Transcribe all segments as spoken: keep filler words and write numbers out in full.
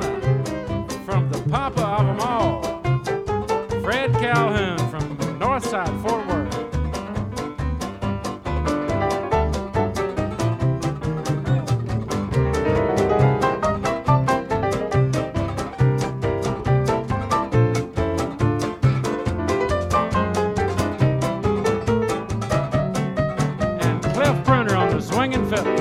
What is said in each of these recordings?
Louisiana, from the papa of them all, Fred Calhoun from Northside, Fort Worth. And Cliff Bruner on the swinging fiddle.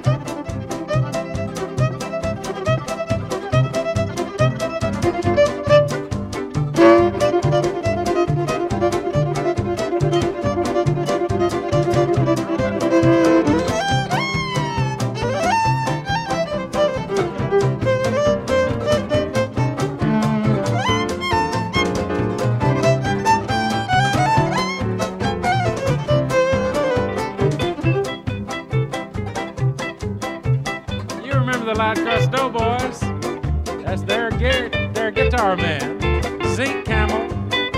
The Light Crust Doughboys. That's their, their guitar man, Zeke Camel.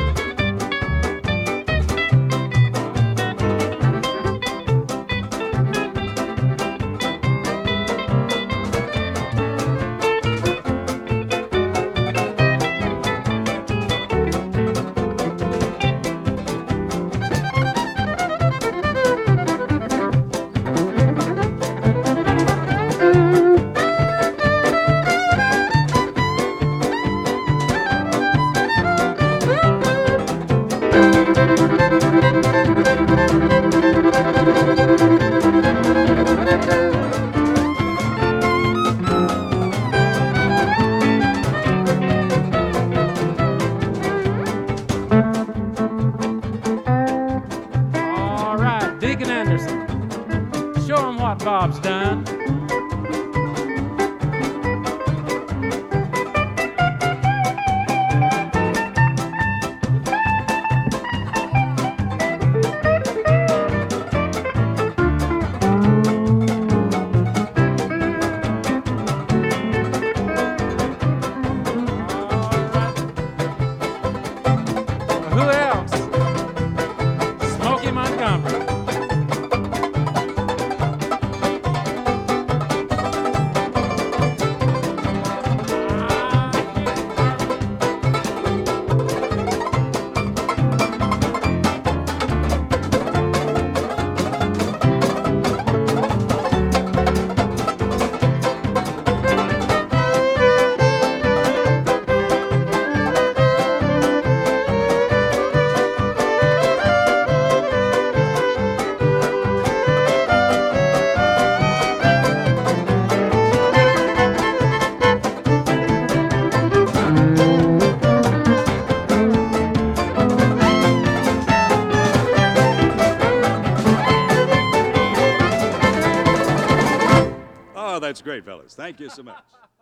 All right, Deacon Anderson, show him what Bob's done. Who else? Smokey Montgomery. Oh, that's great, fellas. Thank you so much.